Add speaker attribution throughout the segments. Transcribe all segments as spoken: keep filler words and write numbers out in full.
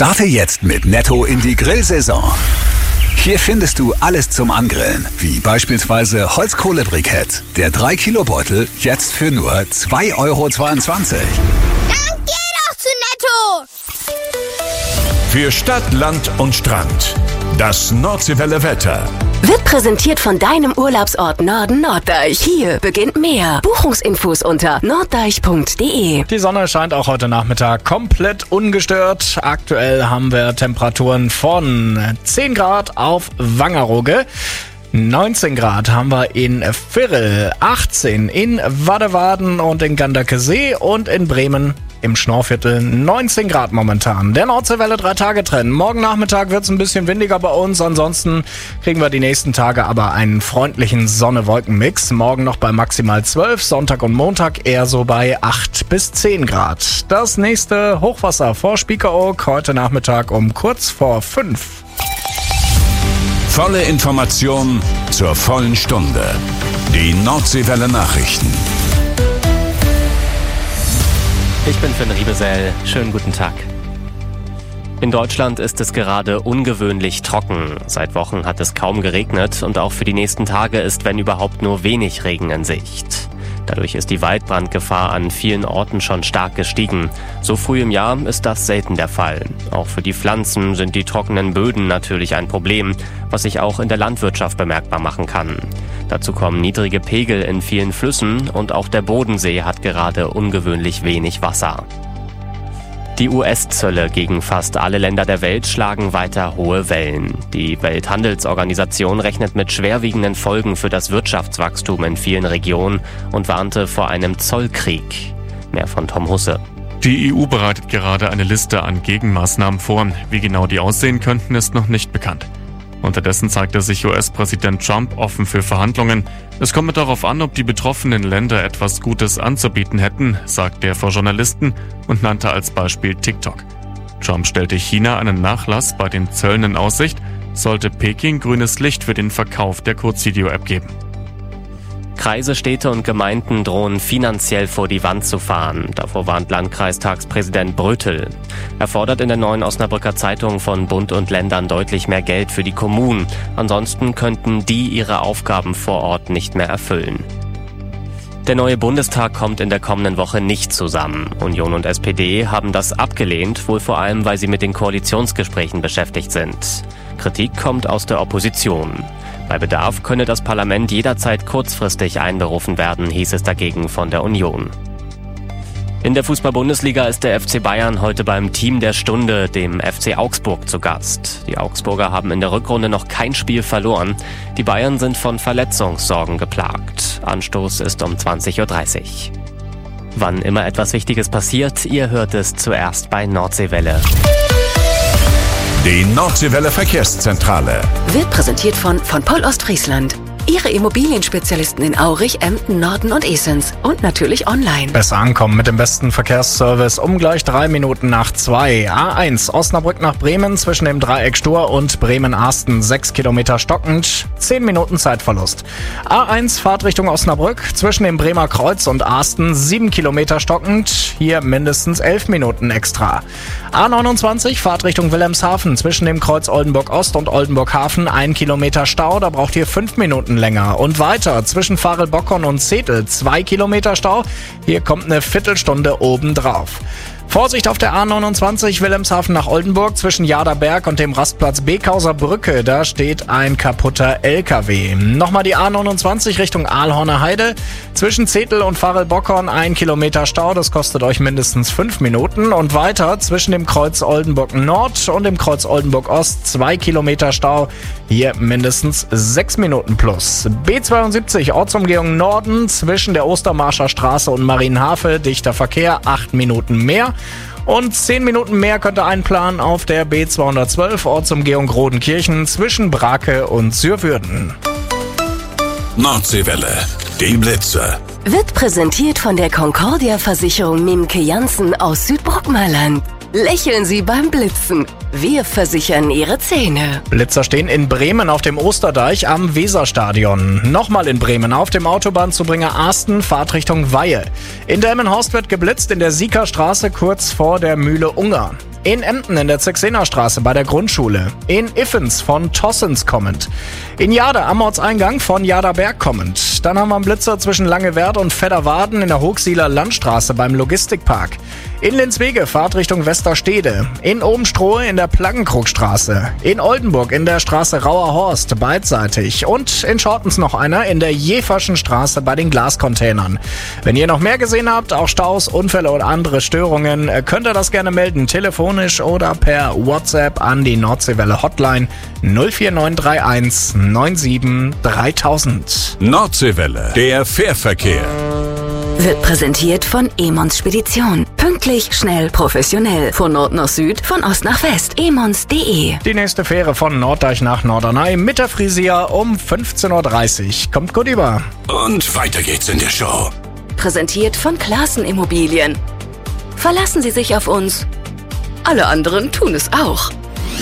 Speaker 1: Starte jetzt mit Netto in die Grillsaison. Hier findest du alles zum Angrillen, wie beispielsweise Holzkohlebrikett. Der drei Kilo Beutel jetzt für nur zwei Euro zweiundzwanzig.
Speaker 2: Dann geh doch zu Netto!
Speaker 3: Für Stadt, Land und Strand. Das Nordseewelle Wetter.
Speaker 4: Wird präsentiert von deinem Urlaubsort Norden Norddeich. Hier beginnt mehr. Buchungsinfos unter norddeich punkt de.
Speaker 5: Die Sonne scheint auch heute Nachmittag komplett ungestört. Aktuell haben wir Temperaturen von zehn Grad auf Wangerooge. neunzehn Grad haben wir in Virrel, achtzehn in Waddewaden und in Ganderkesee und in Bremen im Schnorrviertel neunzehn Grad momentan. Der Nordseewelle drei Tage Trend. Morgen Nachmittag wird es ein bisschen windiger bei uns. Ansonsten kriegen wir die nächsten Tage aber einen freundlichen Sonne-Wolken-Mix. Morgen noch bei maximal zwölf, Sonntag und Montag eher so bei acht bis zehn Grad. Das nächste Hochwasser vor Spiekeroog heute Nachmittag um kurz vor fünf.
Speaker 3: Volle Information zur vollen Stunde. Die Nordseewelle Nachrichten.
Speaker 6: Ich bin Finn Riebesell. Schönen guten Tag. In Deutschland ist es gerade ungewöhnlich trocken. Seit Wochen hat es kaum geregnet und auch für die nächsten Tage ist, wenn überhaupt, nur wenig Regen in Sicht. Dadurch ist die Waldbrandgefahr an vielen Orten schon stark gestiegen. So früh im Jahr ist das selten der Fall. Auch für die Pflanzen sind die trockenen Böden natürlich ein Problem, was sich auch in der Landwirtschaft bemerkbar machen kann. Dazu kommen niedrige Pegel in vielen Flüssen und auch der Bodensee hat gerade ungewöhnlich wenig Wasser. Die U S-Zölle gegen fast alle Länder der Welt schlagen weiter hohe Wellen. Die Welthandelsorganisation rechnet mit schwerwiegenden Folgen für das Wirtschaftswachstum in vielen Regionen und warnte vor einem Zollkrieg. Mehr von Tom Husse.
Speaker 7: Die E U bereitet gerade eine Liste an Gegenmaßnahmen vor. Wie genau die aussehen könnten, ist noch nicht bekannt. Unterdessen zeigte sich U S-Präsident Trump offen für Verhandlungen. Es komme darauf an, ob die betroffenen Länder etwas Gutes anzubieten hätten, sagte er vor Journalisten und nannte als Beispiel TikTok. Trump stellte China einen Nachlass bei den Zöllen in Aussicht, sollte Peking grünes Licht für den Verkauf der Kurzvideo-App geben.
Speaker 6: Kreise, Städte und Gemeinden drohen finanziell vor die Wand zu fahren. Davor warnt Landkreistagspräsident Brötel. Er fordert in der neuen Osnabrücker Zeitung von Bund und Ländern deutlich mehr Geld für die Kommunen. Ansonsten könnten die ihre Aufgaben vor Ort nicht mehr erfüllen. Der neue Bundestag kommt in der kommenden Woche nicht zusammen. Union und S P D haben das abgelehnt, wohl vor allem, weil sie mit den Koalitionsgesprächen beschäftigt sind. Kritik kommt aus der Opposition. Bei Bedarf könne das Parlament jederzeit kurzfristig einberufen werden, hieß es dagegen von der Union. In der Fußball-Bundesliga ist der F C Bayern heute beim Team der Stunde, dem F C Augsburg, zu Gast. Die Augsburger haben in der Rückrunde noch kein Spiel verloren. Die Bayern sind von Verletzungssorgen geplagt. Anstoß ist um zwanzig Uhr dreißig. Wann immer etwas Wichtiges passiert, ihr hört es zuerst bei Nordseewelle.
Speaker 3: Die Nordseewelle Verkehrszentrale
Speaker 4: Wird präsentiert von von Paul Ostfriesland. Ihre Immobilienspezialisten in Aurich, Emden, Norden und Esens. Und natürlich online.
Speaker 5: Besser ankommen mit dem besten Verkehrsservice um gleich drei Minuten nach zwei. A eins Osnabrück nach Bremen zwischen dem Dreieck Stur und Bremen-Arsten sechs Kilometer stockend, zehn Minuten Zeitverlust. A eins Fahrtrichtung Osnabrück zwischen dem Bremer Kreuz und Arsten sieben Kilometer stockend, hier mindestens elf Minuten extra. A neunundzwanzig Fahrtrichtung Wilhelmshaven zwischen dem Kreuz Oldenburg Ost und Oldenburg Hafen ein Kilometer Stau, da braucht ihr fünf Minuten länger. Und weiter zwischen Farel-Bockern und Zetel zwei Kilometer Stau. Hier kommt eine Viertelstunde obendrauf. Vorsicht auf der A neunundzwanzig Wilhelmshaven nach Oldenburg zwischen Jaderberg und dem Rastplatz Bekauser Brücke. Da steht ein kaputter L K W. Nochmal die A neunundzwanzig Richtung Aalhorner Heide. Zwischen Zetel und Farel-Bockhorn ein Kilometer Stau. Das kostet euch mindestens fünf Minuten. Und weiter zwischen dem Kreuz Oldenburg Nord und dem Kreuz Oldenburg Ost zwei Kilometer Stau. Hier mindestens sechs Minuten plus. B zweiundsiebzig Ortsumgehung Norden zwischen der Ostermarscher Straße und Marienhafe. Dichter Verkehr, acht Minuten mehr. Und zehn Minuten mehr könnt ihr einplanen auf der B zweihundertzwölf Ortsumgehung Rodenkirchen zwischen Brake und Sürwürden.
Speaker 3: Nordseewelle, die Blitze.
Speaker 4: Wird präsentiert von der Concordia Versicherung Mimke Janssen aus Südbrockmerland. Lächeln Sie beim Blitzen. Wir versichern Ihre Zähne.
Speaker 5: Blitzer stehen in Bremen auf dem Osterdeich am Weserstadion. Nochmal in Bremen auf dem Autobahnzubringer Asten, Fahrtrichtung Weihe. In Delmenhorst wird geblitzt in der Siekerstraße kurz vor der Mühle Ungar. In Emden in der Zixenerstraße bei der Grundschule. In Iffens von Tossens kommend. In Jade am Ortseingang von Jaderberg kommend. Dann haben wir einen Blitzer zwischen Langewerd und Vedderwaden in der Hochsieler Landstraße beim Logistikpark. In Linswege Fahrtrichtung Westerstede. In Obenstrohe in der Plaggenkrugstraße. In Oldenburg in der Straße Rauerhorst beidseitig. Und in Schortens noch einer in der Jeferschen Straße bei den Glascontainern. Wenn ihr noch mehr gesehen habt, auch Staus, Unfälle oder andere Störungen, könnt ihr das gerne melden. Telefonisch oder per WhatsApp an die Nordseewelle Hotline null vier neun drei eins neun sieben dreitausend.
Speaker 3: Nordseewelle, der Fährverkehr.
Speaker 4: Wird präsentiert von Emons Spedition. Pünktlich, schnell, professionell. Von Nord nach Süd, von Ost nach West. emons punkt de.
Speaker 5: Die nächste Fähre von Norddeich nach Norderney mit der Frisia um fünfzehn Uhr dreißig. Kommt gut über.
Speaker 3: Und weiter geht's in der Show.
Speaker 4: Präsentiert von Klassen Immobilien. Verlassen Sie sich auf uns. Alle anderen tun es auch.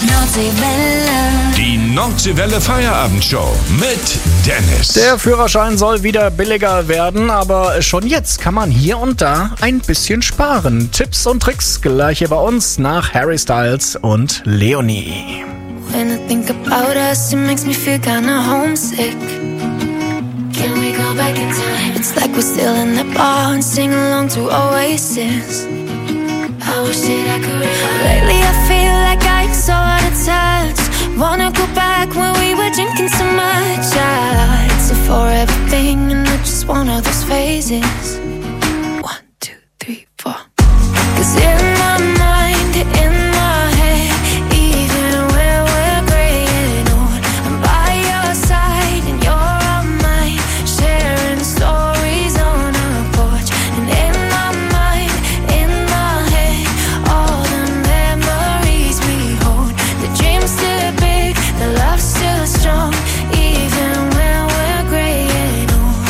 Speaker 3: Die Nordseewelle Feierabendshow mit Dennis.
Speaker 5: Der Führerschein soll wieder billiger werden, aber schon jetzt kann man hier und da ein bisschen sparen. Tipps und Tricks gleich hier bei uns nach Harry Styles und Leonie.
Speaker 8: When I think about us, it makes me feel kinda homesick. Can we go back in time? It's like we're still in the bar and sing along to Oasis. I wish that I could. Lately I feel like I'm so out of touch. Wanna go back when we were drinking so much. Yeah, it's a forever thing and I just want all those phases. One, two, three, four. Cause in my mind, in my head, even when we're graying old, I'm by your side and you're on mine, sharing stories on a porch. And in my mind, in my head, all the memories we hold. The dream's still big, the love's still strong, even when we're graying old.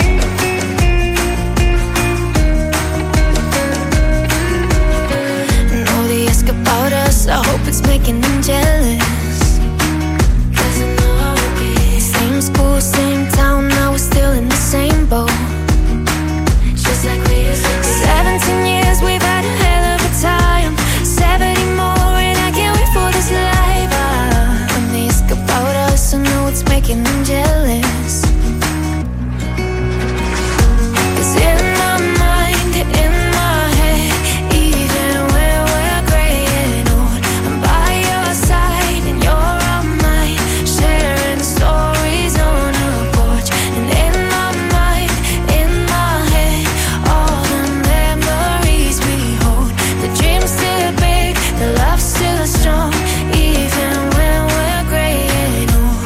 Speaker 8: And all they ask about us, I hope it's making them jealous. Cause I know how it is. Same school, same town, now we're still in the same boat. Just like we used to be. Seventeen years, we've had a hell of a time. Seventy more, and I can't wait for this life. Ah, when they ask about us, I know it's making them jealous. Cause in my mind, in my head, even when we're graying old, I'm by your side and you're on mine, sharing stories on a porch. And in my mind, in my head, all the memories we hold. The dream's still big, the love's still strong, even when we're graying old.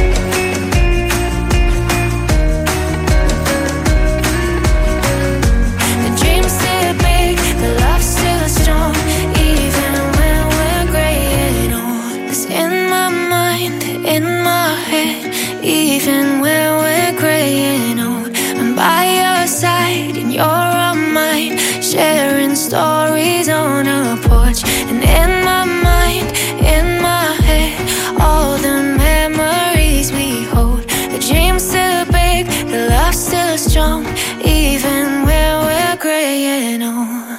Speaker 8: The dream's still big, the love's still strong, even when we're graying old. 'Cause in my mind, in my head, even when we're graying old, I'm by your side and you're on mine, sharing stories on a porch. And in my mind, in my head, all the memories we hold. The dream's still big, the love's still strong, even when we're graying old.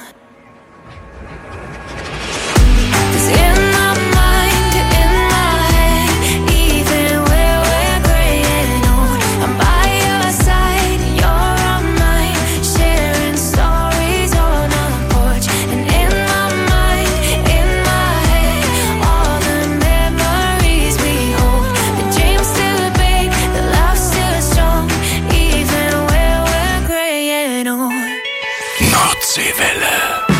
Speaker 8: 'Cause in my mind, in my head, even when we're graying old, I'm by your side and you're on mine, sharing stories on a porch. And in my mind, in my head, all the memories we hold. The dream's still big, the love's still strong, even when we're graying old.
Speaker 3: Nordseewelle.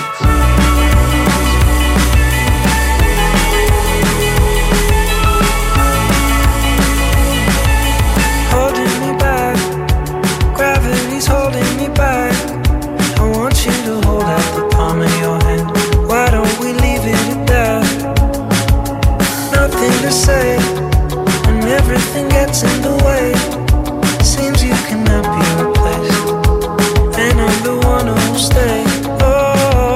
Speaker 9: Holding me back, gravity's holding me back. I want you to hold out the palm of your hand. Why don't we leave it at that? Nothing to say, and everything gets in the way. Seems you cannot be replaced, and I'm the one who'll stay. Oh,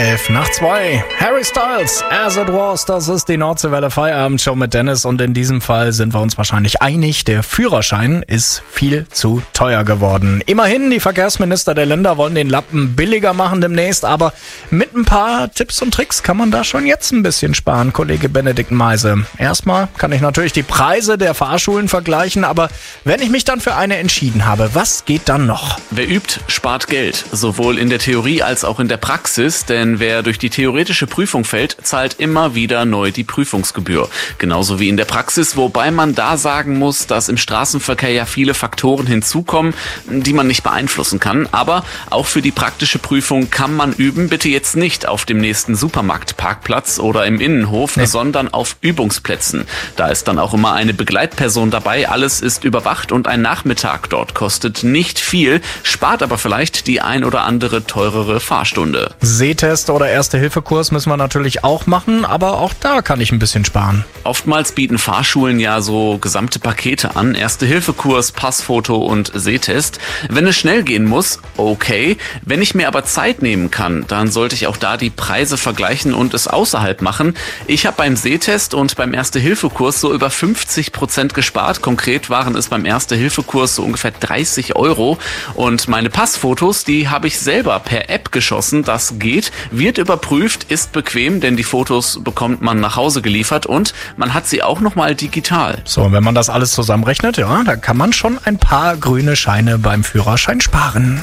Speaker 5: elf nach zwei. Harry Styles, As It Was, das ist die Nordseewelle Feierabendshow mit Dennis und in diesem Fall sind wir uns wahrscheinlich einig, der Führerschein ist viel zu teuer geworden. Immerhin, die Verkehrsminister der Länder wollen den Lappen billiger machen demnächst, aber mit ein paar Tipps und Tricks kann man da schon jetzt ein bisschen sparen, Kollege Benedikt Meise. Erstmal kann ich natürlich die Preise der Fahrschulen vergleichen, aber wenn ich mich dann für eine entschieden habe, was geht dann noch?
Speaker 10: Wer übt, spart Geld, sowohl in der Theorie als auch in der Praxis, denn wer durch die theoretische Prüfung fällt, zahlt immer wieder neu die Prüfungsgebühr. Genauso wie in der Praxis, wobei man da sagen muss, dass im Straßenverkehr ja viele Faktoren hinzukommen, die man nicht beeinflussen kann. Aber auch für die praktische Prüfung kann man üben, bitte jetzt nicht auf dem nächsten Supermarktparkplatz oder im Innenhof, nee. sondern auf Übungsplätzen. Da ist dann auch immer eine Begleitperson dabei, alles ist überwacht und ein Nachmittag dort kostet nicht viel, spart aber vielleicht die ein oder andere teurere Fahrstunde.
Speaker 5: Sehtest oder Erste-Hilfe-Kurs müssen wir natürlich auch machen, aber auch da kann ich ein bisschen sparen.
Speaker 10: Oftmals bieten Fahrschulen ja so gesamte Pakete an, Erste-Hilfe-Kurs, Passfoto und Sehtest. Wenn es schnell gehen muss, okay. Wenn ich mir aber Zeit nehmen kann, dann sollte ich auch da die Preise vergleichen und es außerhalb machen. Ich habe beim Sehtest und beim Erste-Hilfe-Kurs so über fünfzig Prozent gespart. Konkret waren es beim Erste-Hilfe-Kurs so ungefähr dreißig Euro. Und meine Passfotos, die habe ich selber per App geschossen. Das geht, wird überprüft, ist bequem, denn die Fotos bekommt man nach Hause geliefert und man hat sie auch nochmal digital.
Speaker 5: So, und wenn man das alles zusammenrechnet, ja, da kann man schon ein paar grüne Scheine beim Führerschein sparen.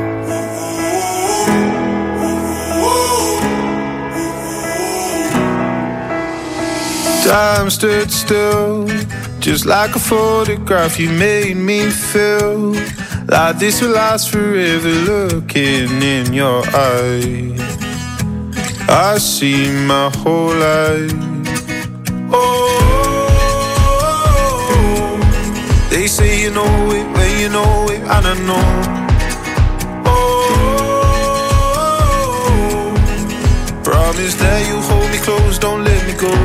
Speaker 11: Time stood still, just like a photograph. You made me feel like this will last forever. Looking in your eyes, I see my whole life. Oh, they say you know it when you know it, and I know. Oh, promise that you hold me close, don't let me go.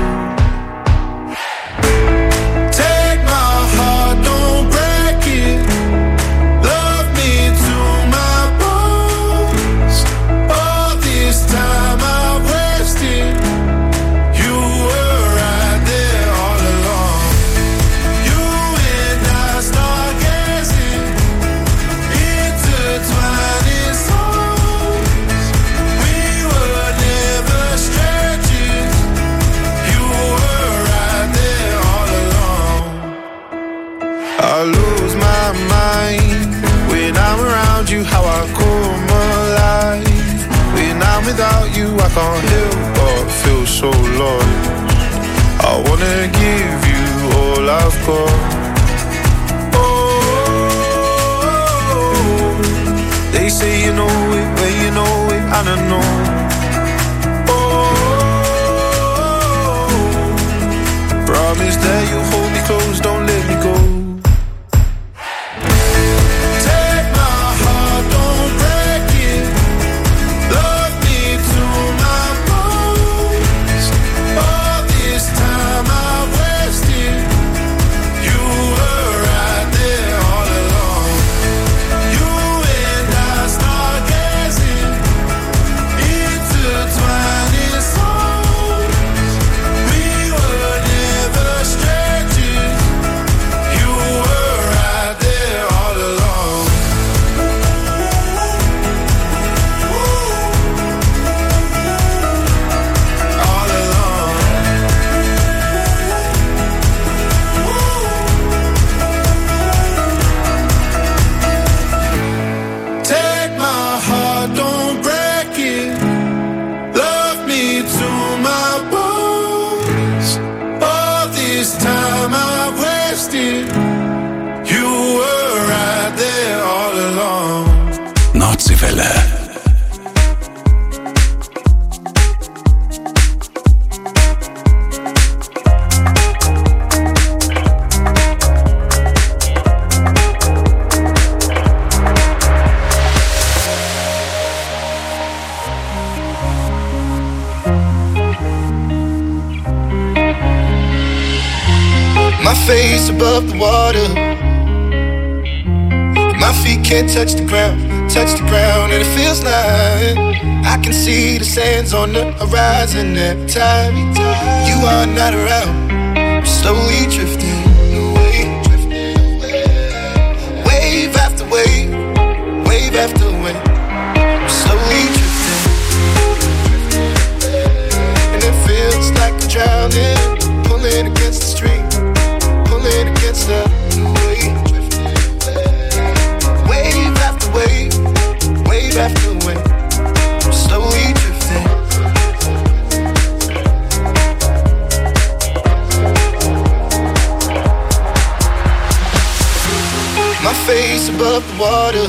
Speaker 11: I lose my mind when I'm around you, how I come alive. When I'm without you, I can't help but feel so lost. I wanna give you all I've got. Oh, they say you know it when you know it, and I know. Oh, promise that you'll hold me close, don't let me go.
Speaker 1: Nordseewelle.
Speaker 11: My face above the water, my feet can't touch the ground, touch the ground, and it feels like I can see the sands on the horizon every time you are not around. I'm slowly drifting away, wave after wave, wave after wave. I'm slowly drifting, and it feels like I'm drowning, pulling against the stream, pulling against the wave. Wave after wave, wave after wave. I'm slowly drifting. My face above the water,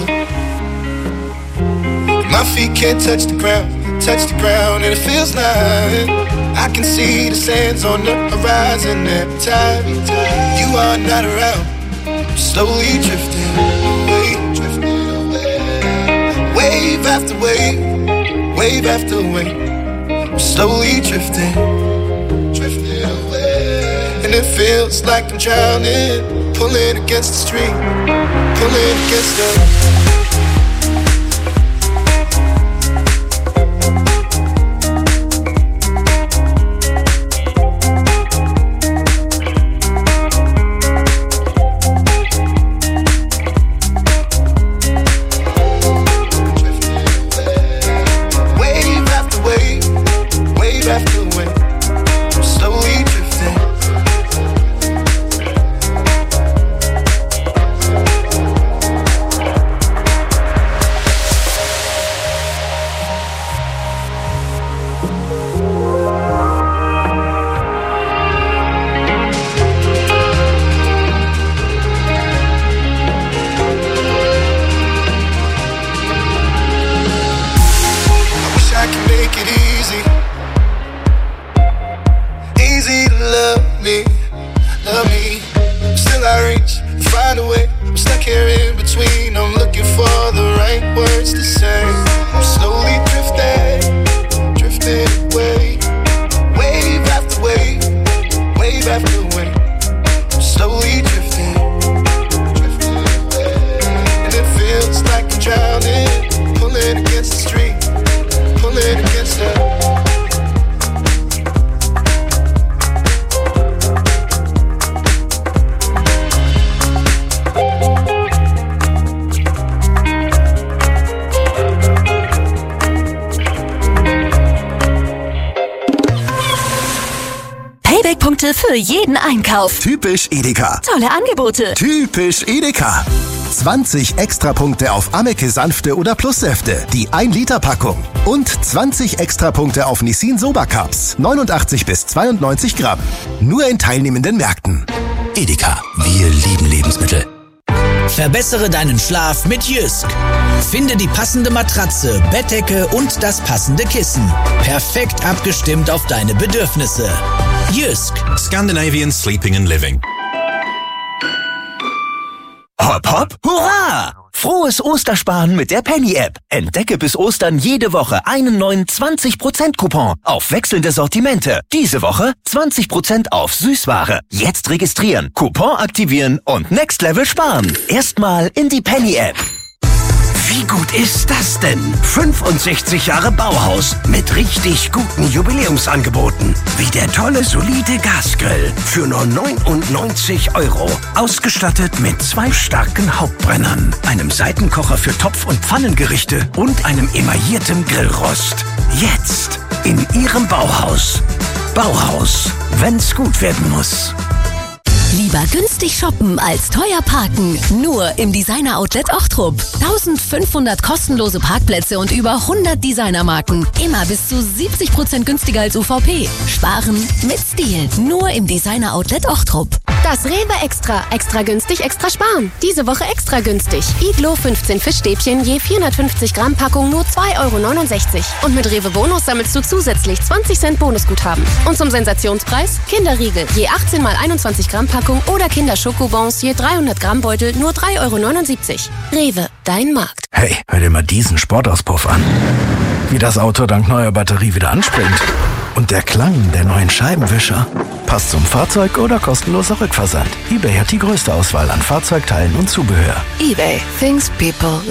Speaker 11: my feet can't touch the ground, touch the ground, and it feels like I can see the sands on the horizon every time you are not around. I'm slowly drifting away, drifting away. Wave after wave, wave after wave. I'm slowly drifting, drifting away. And it feels like I'm drowning, pulling against the stream, pulling against the
Speaker 12: für jeden Einkauf.
Speaker 13: Typisch Edeka.
Speaker 12: Tolle Angebote.
Speaker 13: Typisch Edeka. zwanzig Extrapunkte auf Ameke Sanfte oder Plussäfte, die ein Liter Packung. Und zwanzig Extrapunkte auf Nissin Soba Cups, neunundachtzig bis zweiundneunzig Gramm. Nur in teilnehmenden Märkten.
Speaker 14: Edeka, wir lieben Lebensmittel. Verbessere deinen Schlaf mit Jysk. Finde die passende Matratze, Bettdecke und das passende Kissen. Perfekt abgestimmt auf deine Bedürfnisse. Jysk.
Speaker 15: Scandinavian Sleeping and Living.
Speaker 16: Hopp, hopp, hurra! Frohes Ostersparen mit der Penny-App. Entdecke bis Ostern jede Woche einen neuen zwanzig Prozent Coupon auf wechselnde Sortimente. Diese Woche zwanzig Prozent auf Süßware. Jetzt registrieren, Coupon aktivieren und Next Level sparen. Erstmal in die Penny-App.
Speaker 17: Wie gut ist das denn? fünfundsechzig Jahre Bauhaus mit richtig guten Jubiläumsangeboten. Wie der tolle, solide Gasgrill für nur neunundneunzig Euro. Ausgestattet mit zwei starken Hauptbrennern, einem Seitenkocher für Topf- und Pfannengerichte und einem emaillierten Grillrost. Jetzt in Ihrem Bauhaus. Bauhaus, wenn's gut werden muss.
Speaker 12: Lieber günstig shoppen als teuer parken. Nur im Designer-Outlet Ochtrup. eintausendfünfhundert kostenlose Parkplätze und über hundert Designermarken. Immer bis zu siebzig Prozent günstiger als U V P. Sparen mit Stil. Nur im Designer-Outlet Ochtrup.
Speaker 18: Das Rewe Extra. Extra günstig, extra sparen. Diese Woche extra günstig. Iglo fünfzehn Fischstäbchen je vierhundertfünfzig Gramm Packung nur zwei Euro neunundsechzig. Und mit Rewe Bonus sammelst du zusätzlich zwanzig Cent Bonusguthaben. Und zum Sensationspreis Kinderriegel je achtzehn mal einundzwanzig Gramm Packung oder Kinderschokobons je dreihundert Gramm Beutel nur drei Euro neunundsiebzig. Rewe, dein Markt.
Speaker 17: Hey, hör dir mal diesen Sportauspuff an. Wie das Auto dank neuer Batterie wieder anspringt. Und der Klang der neuen Scheibenwischer. Passt zum Fahrzeug oder kostenloser Rückversand. eBay hat die größte Auswahl an Fahrzeugteilen und Zubehör.
Speaker 19: eBay. Things people love.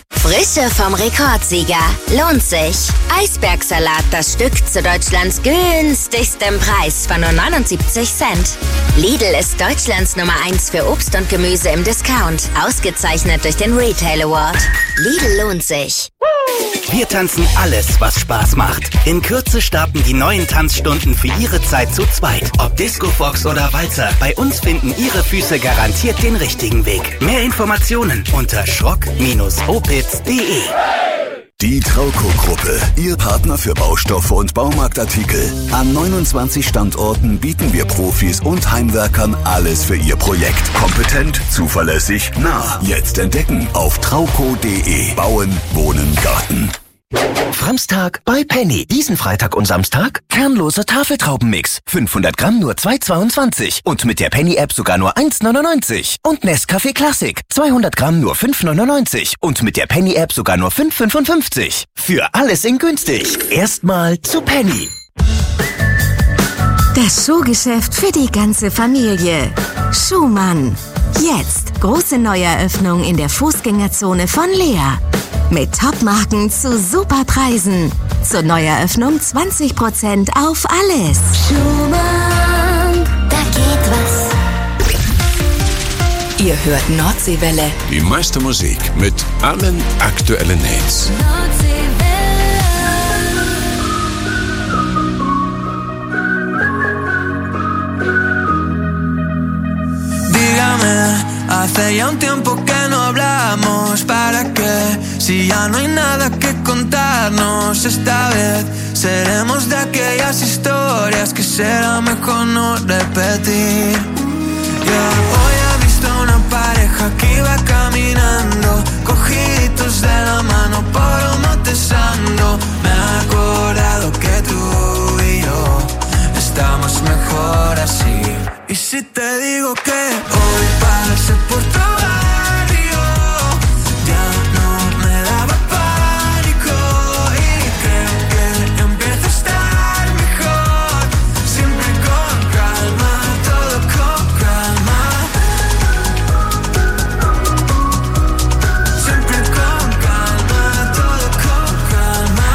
Speaker 2: Frische vom Rekordsieger. Lohnt sich. Eisbergsalat, das Stück zu Deutschlands günstigstem Preis von nur neunundsiebzig Cent. Lidl ist Deutschlands Nummer eins für Obst und Gemüse im Discount. Ausgezeichnet durch den Retail Award. Lidl lohnt sich.
Speaker 19: Wir tanzen alles, was Spaß macht. In Kürze starten die neuen Tanzstunden für Ihre Zeit zu zweit. Ob Disco Fox oder Walzer, bei uns finden Ihre Füße garantiert den richtigen Weg. Mehr Informationen unter schrock Bindestrich opitz punkt de.
Speaker 1: Die Trauco-Gruppe, Ihr Partner für Baustoffe und Baumarktartikel. An neunundzwanzig Standorten bieten wir Profis und Heimwerkern alles für Ihr Projekt. Kompetent, zuverlässig, nah. Jetzt entdecken auf trauco punkt de. Bauen, Wohnen, Garten.
Speaker 16: Framstag bei Penny. Diesen Freitag und Samstag kernloser Tafeltraubenmix. fünfhundert Gramm nur zwei Euro zweiundzwanzig. Und mit der Penny-App sogar nur eins Euro neunundneunzig. Und Nescafé Classic. zweihundert Gramm nur fünf Euro neunundneunzig. Und mit der Penny-App sogar nur fünf Euro fünfundfünfzig. Für alles in günstig. Erstmal zu Penny.
Speaker 20: Das Schuhgeschäft für die ganze Familie. Schumann. Jetzt große Neueröffnung in der Fußgängerzone von Lea. Mit Topmarken zu super Preisen. Zur Neueröffnung zwanzig Prozent auf alles.
Speaker 2: Schumann, da geht was.
Speaker 4: Ihr hört Nordseewelle.
Speaker 15: Die meiste Musik mit allen aktuellen Hits.
Speaker 9: Dígame, hace ya un tiempo que no hablamos. ¿Para qué? Si ya no hay nada que contarnos. Esta vez seremos de aquellas historias que será mejor no repetir. Yeah. Hoy he visto una pareja que iba caminando, cogiditos de la mano por un Montesano. Me he acordado que tú y yo estamos mejor así. Y si te digo que hoy pasé por tu barrio, ya no me daba pánico. Y creo que empieza a estar mejor. Siempre con calma, todo con calma. Siempre con calma, todo con calma.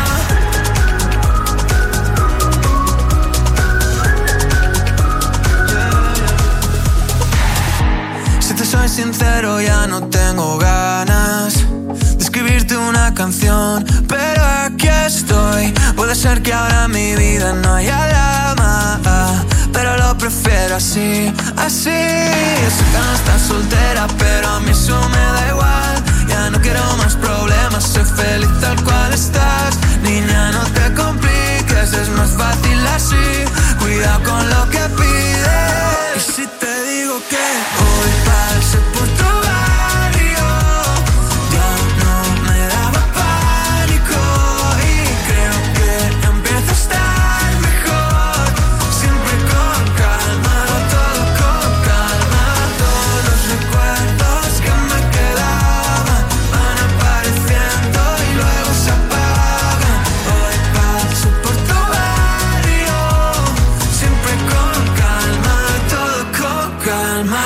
Speaker 9: Si te soy sincero, ya no tengo ganas de escribirte una canción, pero aquí estoy. Puede ser que ahora en mi vida no haya drama, pero lo prefiero así, así. Sé que no estás soltera, pero a mí eso me da igual. Ya no quiero más problemas, soy feliz tal cual estás. Niña, no te compliques, es más fácil así. Cuidado con lo que pides. Y si te digo que hoy pasé por tu barrio, ya no me daba pánico. Y creo que empieza a estar mejor. Siempre con calma, todo con calma. Todos los recuerdos que me quedaban van apareciendo y luego se apagan. Hoy paso por tu barrio, siempre con calma, todo con calma.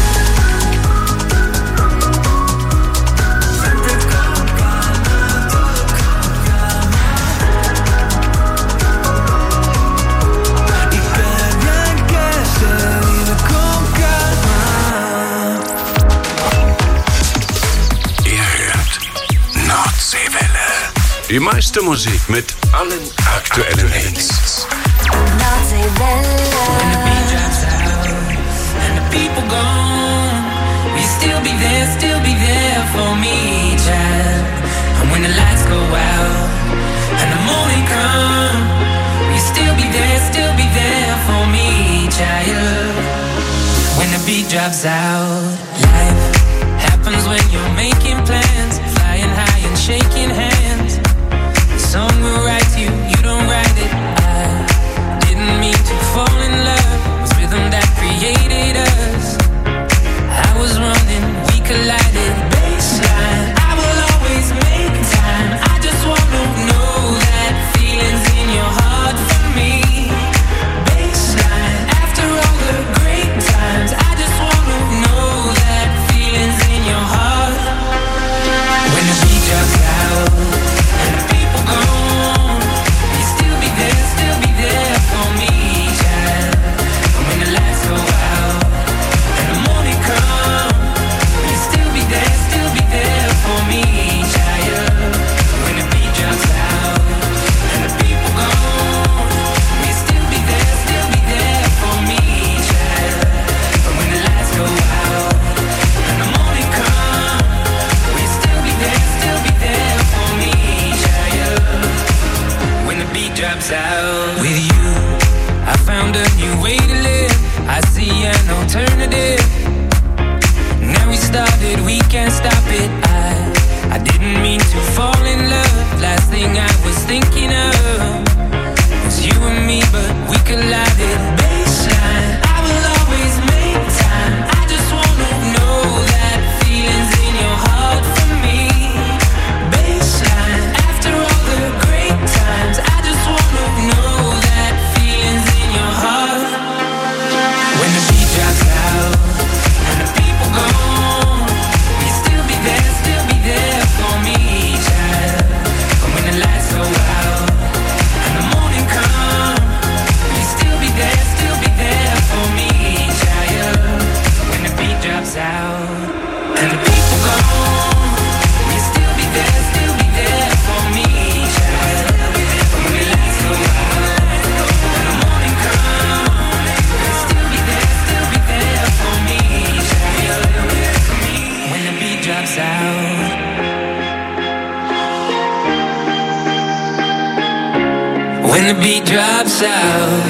Speaker 9: Siempre con calma, todo con calma. Y qué bien que se vive con calma.
Speaker 15: Ihr hört Nordseewelle. Die meiste Musik mit allen aktuellen Hits.
Speaker 21: People gone, will you still be there, still be there for me, child? And when the lights go out and the morning comes, will you still be there, still be there for me, child? When the beat drops out, life happens when you're making plans, flying high and shaking hands. The song will write you, you don't write it. I didn't mean to fall in love. Rhythm that created us. I was running, we collided. Baseline, I will always make time. I just wanna know that feeling's in your heart for me. Baseline, after all the great times, I just wanna know that drops out. With you, I found a new way to live. I see an alternative. Now we started, we can't stop it. I, I didn't mean to fall in love. Last thing I was thinking of was you and me, but we collided. Baseline, I will always make time. I just wanna know that feeling's in your heart for me. Baseline, after all the great times, I just wanna know that feeling's in your heart. When the beat drops out and the people gone, will you still be there, still be there for me, child? And when the lights go out and the morning comes, will you still be there, still be there for me, child? When the beat drops out and the people gone, will you still be there, still be there for me, child? When the lights go out and the morning comes, will you still be there, still be there for me, child? When the beat drops out. When the beat drops out.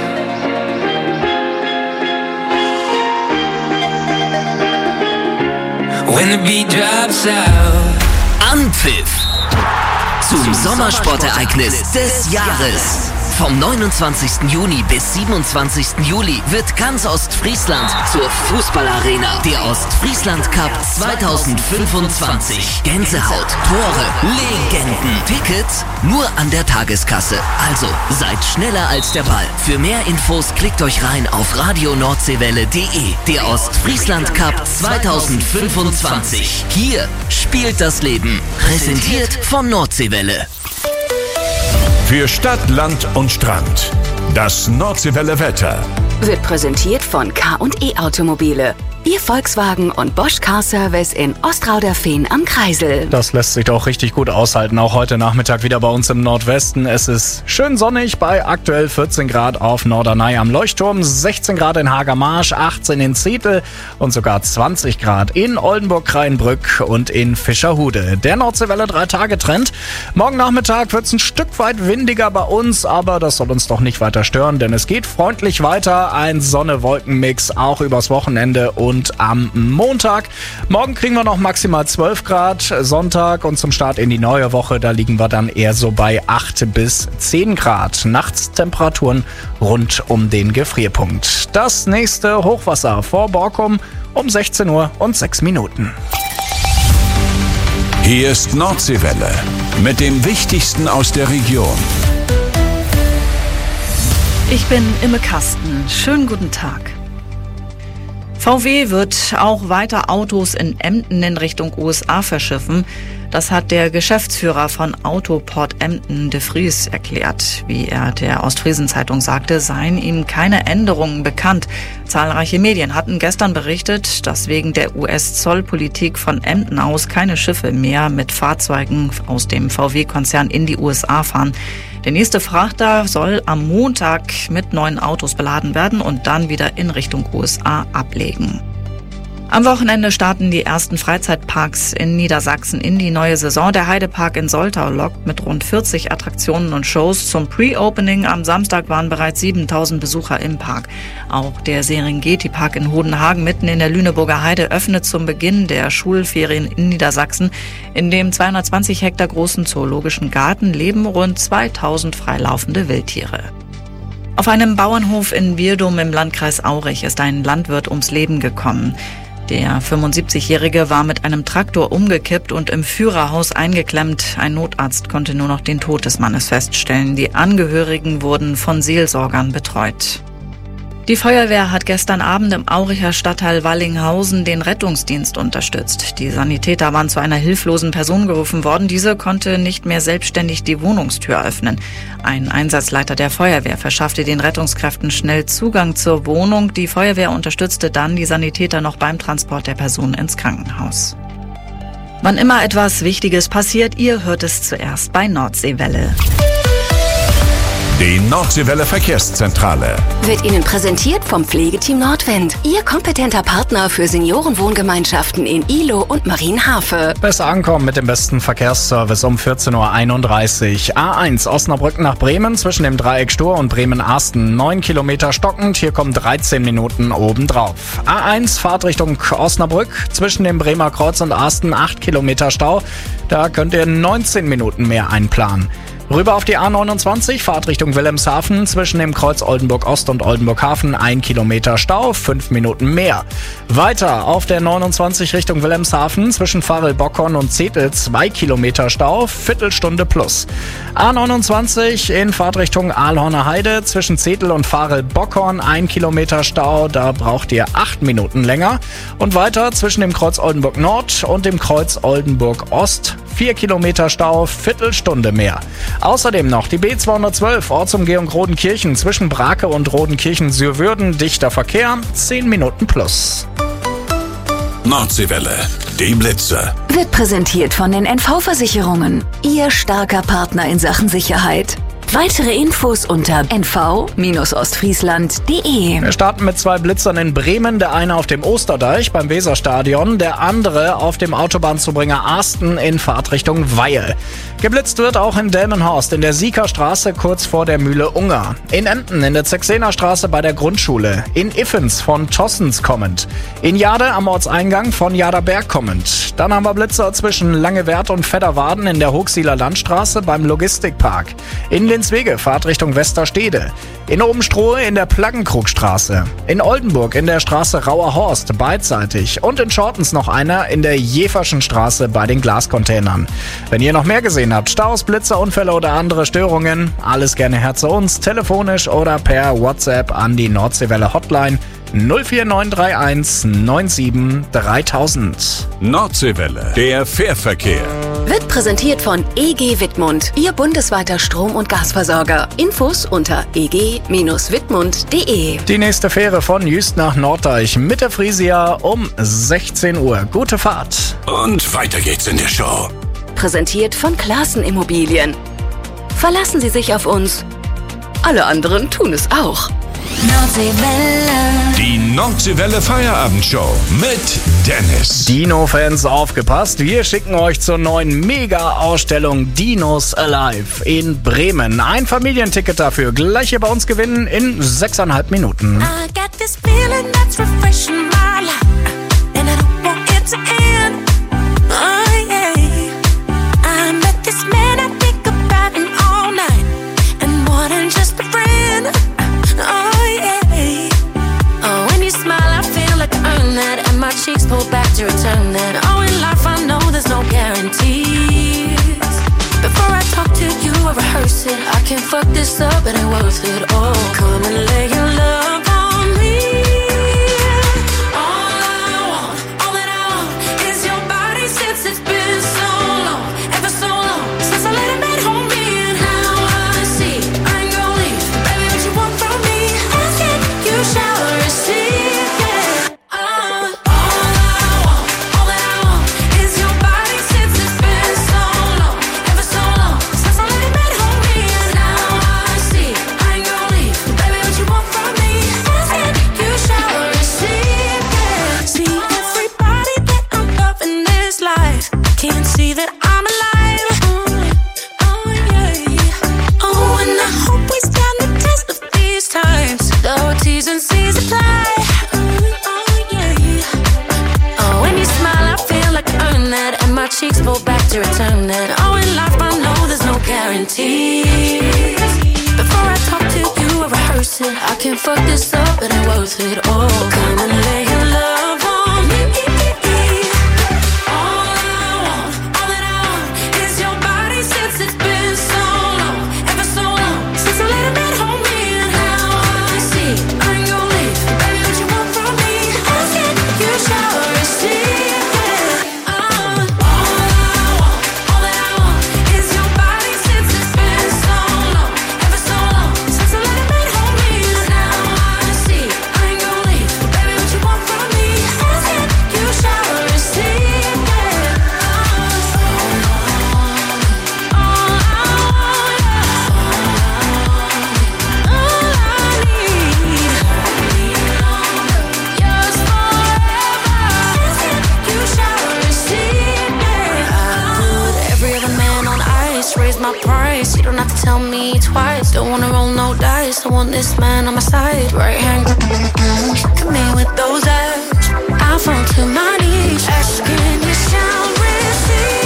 Speaker 21: When the beat drops out.
Speaker 7: Anpfiff zum Sommersportereignis des Jahres. Vom neunundzwanzigsten Juni bis siebenundzwanzigsten Juli wird ganz Ostfriesland zur Fußballarena. Der Ostfriesland Cup zweitausendfünfundzwanzig. Gänsehaut, Tore, Legenden. Tickets nur an der Tageskasse. Also seid schneller als der Ball. Für mehr Infos klickt euch rein auf radio nordseewelle punkt de. Der Ostfriesland Cup zweitausendfünfundzwanzig. Hier spielt das Leben. Präsentiert von Nordseewelle.
Speaker 3: Für Stadt, Land und Strand. Das Nordseewelle Wetter.
Speaker 4: Wird präsentiert von K und E Automobile. Ihr Volkswagen und Bosch Car Service in Ostrauderfehn am Kreisel.
Speaker 5: Das lässt sich doch richtig gut aushalten, auch heute Nachmittag wieder bei uns im Nordwesten. Es ist schön sonnig bei aktuell vierzehn Grad auf Norderney am Leuchtturm, sechzehn Grad in Hagermarsch, achtzehn in Zetel und sogar zwanzig Grad in Oldenburg-Kreinbrück und in Fischerhude. Der Nordseewelle drei Tage Trend. Morgen Nachmittag wird es ein Stück weit windiger bei uns, aber das soll uns doch nicht weiter stören, denn es geht freundlich weiter. Ein Sonne-Wolken-Mix auch übers Wochenende und Und am Montag. Morgen kriegen wir noch maximal zwölf Grad. Sonntag und zum Start in die neue Woche, da liegen wir dann eher so bei acht bis zehn Grad. Nachts Temperaturen rund um den Gefrierpunkt. Das nächste Hochwasser vor Borkum um sechzehn Uhr und sechs Minuten.
Speaker 3: Hier ist Nordseewelle mit dem Wichtigsten aus der Region.
Speaker 22: Ich bin Imme Kasten. Schönen guten Tag. V W wird auch weiter Autos in Emden in Richtung U S A verschiffen. Das hat der Geschäftsführer von Autoport Emden, de Vries, erklärt. Wie er der Ostfriesen-Zeitung sagte, seien ihm keine Änderungen bekannt. Zahlreiche Medien hatten gestern berichtet, dass wegen der U S-Zollpolitik von Emden aus keine Schiffe mehr mit Fahrzeugen aus dem V W-Konzern in die U S A fahren. Der nächste Frachter soll am Montag mit neuen Autos beladen werden und dann wieder in Richtung U S A ablegen. Am Wochenende starten die ersten Freizeitparks in Niedersachsen in die neue Saison. Der Heidepark in Soltau lockt mit rund vierzig Attraktionen und Shows. Zum Pre-Opening am Samstag waren bereits siebentausend Besucher im Park. Auch der Serengeti-Park in Hodenhagen mitten in der Lüneburger Heide öffnet zum Beginn der Schulferien in Niedersachsen. In dem zweihundertzwanzig Hektar großen zoologischen Garten leben rund zweitausend freilaufende Wildtiere. Auf einem Bauernhof in Wirdum im Landkreis Aurich ist ein Landwirt ums Leben gekommen. Der fünfundsiebzigjährige war mit einem Traktor umgekippt und im Führerhaus eingeklemmt. Ein Notarzt konnte nur noch den Tod des Mannes feststellen. Die Angehörigen wurden von Seelsorgern betreut. Die Feuerwehr hat gestern Abend im Auricher Stadtteil Wallinghausen den Rettungsdienst unterstützt. Die Sanitäter waren zu einer hilflosen Person gerufen worden. Diese konnte nicht mehr selbstständig die Wohnungstür öffnen. Ein Einsatzleiter der Feuerwehr verschaffte den Rettungskräften schnell Zugang zur Wohnung. Die Feuerwehr unterstützte dann die Sanitäter noch beim Transport der Person ins Krankenhaus. Wann immer etwas Wichtiges passiert, ihr hört es zuerst bei Nordseewelle.
Speaker 3: Die Nordseewelle Verkehrszentrale.
Speaker 4: Wird Ihnen präsentiert vom Pflegeteam Nordwind. Ihr kompetenter Partner für Seniorenwohngemeinschaften in Ihlow und Marienhafe.
Speaker 5: Besser ankommen mit dem besten Verkehrsservice um vierzehn Uhr einunddreißig. A eins Osnabrück nach Bremen zwischen dem Dreieck Stur und Bremen-Arsten. neun Kilometer stockend, hier kommen dreizehn Minuten obendrauf. A eins Fahrtrichtung Osnabrück zwischen dem Bremer Kreuz und Arsten. acht Kilometer Stau. Da könnt ihr neunzehn Minuten mehr einplanen. Rüber auf die A neunundzwanzig, Fahrtrichtung Wilhelmshaven, zwischen dem Kreuz Oldenburg Ost und Oldenburg Hafen, ein Kilometer Stau, fünf Minuten mehr. Weiter auf der neunundzwanzig Richtung Wilhelmshaven, zwischen Farel-Bockhorn und Zetel, zwei Kilometer Stau, Viertelstunde plus. A neunundzwanzig in Fahrtrichtung Aalhorner Heide, zwischen Zetel und Farel-Bockhorn, ein Kilometer Stau, da braucht ihr acht Minuten länger. Und weiter zwischen dem Kreuz Oldenburg Nord und dem Kreuz Oldenburg Ost, vier Kilometer Stau, Viertelstunde mehr. Außerdem noch die B zweihundertzwölf, Ortsumgehung Rodenkirchen zwischen Brake und Rodenkirchen-Sürwürden, dichter Verkehr, zehn Minuten plus.
Speaker 3: Nordseewelle, die Blitze.
Speaker 4: Wird präsentiert von den N V-Versicherungen. Ihr starker Partner in Sachen Sicherheit. Weitere Infos unter n v Ostfriesland punkt de.
Speaker 5: Wir starten mit zwei Blitzern in Bremen. Der eine auf dem Osterdeich beim Weserstadion, der andere auf dem Autobahnzubringer Arsten in Fahrtrichtung Weihe. Geblitzt wird auch in Delmenhorst in der Siekerstraße kurz vor der Mühle Unger. In Emden in der Zexenerstraße bei der Grundschule. In Iffens von Tossens kommend. In Jade am Ortseingang von Jaderberg kommend. Dann haben wir Blitzer zwischen Langewert und Fedderwaden in der Hochsieler Landstraße beim Logistikpark. In Linswege, Fahrtrichtung Westerstede. In Obenstrohe in der Plaggenkrugstraße. In Oldenburg in der Straße Rauerhorst, beidseitig. Und in Schortens noch einer in der Jeferschen Straße bei den Glascontainern. Wenn ihr noch mehr gesehen habt, Staus, Blitzer, Unfälle oder andere Störungen, alles gerne her zu uns, telefonisch oder per WhatsApp an die Nordseewelle Hotline null vier neun drei eins neun sieben dreitausend.
Speaker 3: Nordseewelle, der Fährverkehr.
Speaker 4: Wird präsentiert von E G Wittmund, Ihr bundesweiter Strom- und Gasversorger. Infos unter e g Wittmund punkt de.
Speaker 5: Die nächste Fähre von Jüst nach Norddeich mit der Frisia um sechzehn Uhr. Gute Fahrt.
Speaker 3: Und weiter geht's in der Show.
Speaker 4: Präsentiert von Klaassen Immobilien. Verlassen Sie sich auf uns. Alle anderen tun es auch.
Speaker 3: Nordseewelle. Die Nordseewelle Feierabendshow mit Dennis.
Speaker 5: Dino-Fans aufgepasst, wir schicken euch zur neuen Mega-Ausstellung Dinos Alive in Bremen. Ein Familienticket dafür, gleich hier bei uns gewinnen in sechseinhalb Minuten.
Speaker 21: I got this feeling that's refreshing my life, and I don't want it to end. Oh yeah, I met this man, I think about him all night, and more than just a friend. Oh yeah, oh when you smile I feel like I earned that, and my cheeks pull back to return that. Oh in life I know there's no guarantees. Before I talk to you I rehearse it. I can't fuck this up, it ain't worth it. Oh come and lay your love on me. All I want, all that I want is your body since it's been so long, ever so long since I let a man hold me. And now I see I ain't gonna leave, baby, what you want from me, ask it, you shall receive, yeah. Uh, all I want, all that I want is your body since it's been so long, ever so long since I let a man hold me. And now I see I ain't gonna leave, baby, what you want from me, ask it, you shall receive, yeah. See everybody that I'm loving this life, can't see that I'm alive. Oh, oh yeah. Oh, and I hope we stand the test of these times. The T's and C's apply. Oh yeah. Oh, when you smile I feel like I earned that, and my cheeks pull back to return that. Oh, in life I know there's no guarantees. Before I talk to you I rehearse it. I can't fuck this up, it ain't worth it. Oh, come and lay your love on me. All I want, all that I want is your body since it's been so long, ever so long since I let a man hold me. And now I see I ain't gonna leave, baby, what you want from me, ask it, you shall receive, yeah. Uh, all I want, all that I want is your body since it's been so long, ever so long since I let a man hold me. And now I see I ain't gonna leave, baby, what you want price. You don't have to tell me twice. Don't wanna roll no dice. I want this man on my side. Right hand, come in with those eyes. I fall to my knees, asking you shall receive.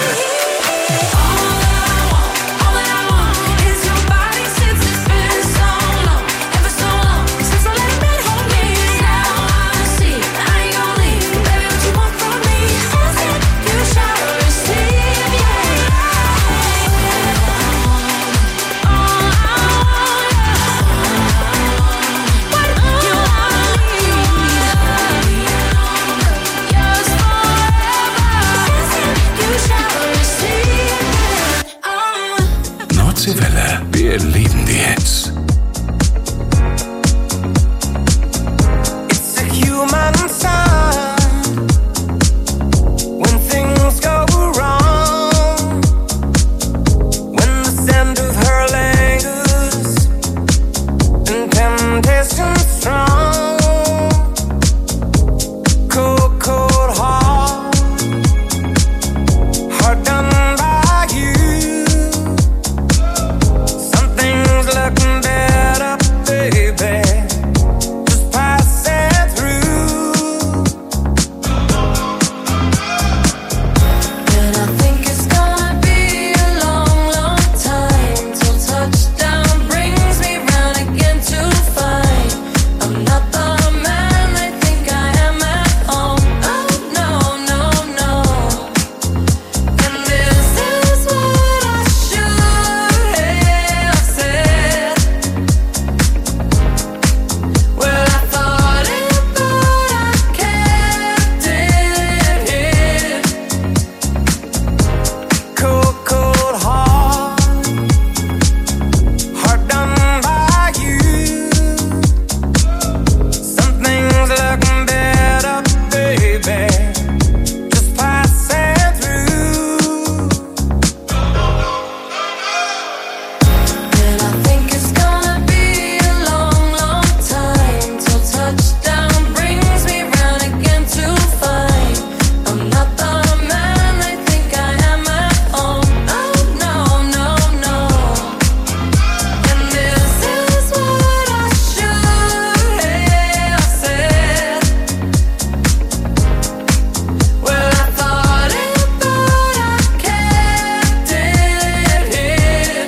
Speaker 15: Nordseewelle, wir lieben die Hits.
Speaker 9: It's a human sign when things go wrong, when the scent of her lingers and temptation strong. Cold, cold heart, heart done by you. Looking better, baby. Just passing through. And I think it's gonna be a long, long time till touchdown brings me round again to find I'm not the man they think I am at home. Oh no, no, no. And this is what I should have said. Well, I thought it, but I kept it hid. Cold, cold heart, heart done by you. Something's looking better, baby. Just passing through. And I think it's gonna be a long, long time till touchdown brings me round again to find I'm not the man they think I am at home. Oh no, no, no. And this is what I should have said. Well, I thought it, but I kept it hid.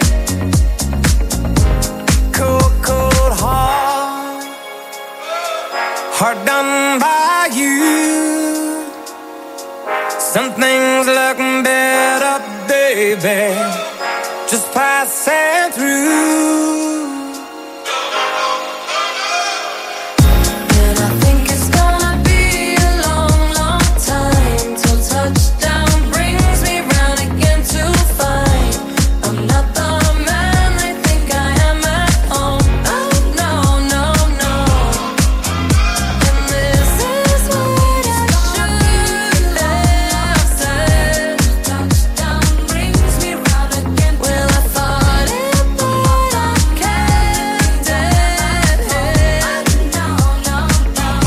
Speaker 9: Cold, cold heart, heart done by you. Something's looking better, baby. Just passing through. And I think it's gonna be a long, long time till touchdown brings me round again to find I'm not the man they think I am at home. Oh no, no, no. And this is what I should have said. Touchdown brings me round again. Well, I thought it, but I kept it hid. No, no, no.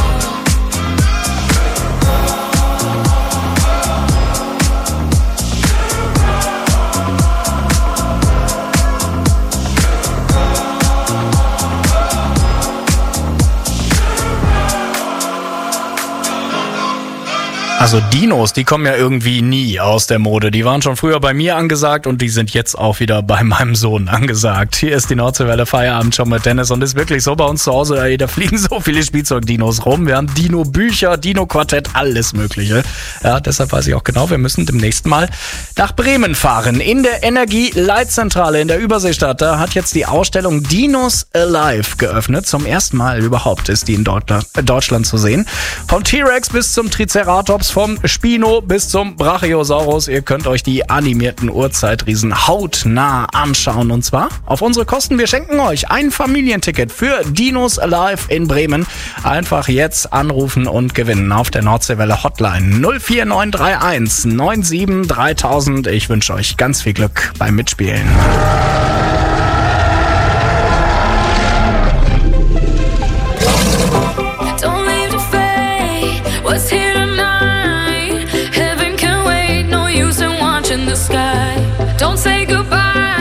Speaker 5: Also Dinos, die kommen ja irgendwie nie aus der Mode. Die waren schon früher bei mir angesagt und die sind jetzt auch wieder bei meinem Sohn angesagt. Hier ist die Nordseewelle Feierabend schon mit Dennis und ist wirklich so bei uns zu Hause, ey, da fliegen so viele Spielzeugdinos rum. Wir haben Dino-Bücher, Dino-Quartett, alles mögliche. Ja, deshalb weiß ich auch genau, wir müssen demnächst mal nach Bremen fahren. In der Energieleitzentrale in der Überseestadt, da hat jetzt die Ausstellung Dinos Alive geöffnet. Zum ersten Mal überhaupt ist die in Deutschland zu sehen. Vom T-Rex bis zum Triceratops, vom Spino bis zum Brachiosaurus. Ihr könnt euch die animierten Urzeitriesen hautnah anschauen. Und zwar auf unsere Kosten. Wir schenken euch ein Familienticket für Dinos Alive in Bremen. Einfach jetzt anrufen und gewinnen auf der Nordseewelle Hotline null vier neun drei eins neun sieben dreitausend. Ich wünsche euch ganz viel Glück beim Mitspielen.
Speaker 21: Don't say goodbye.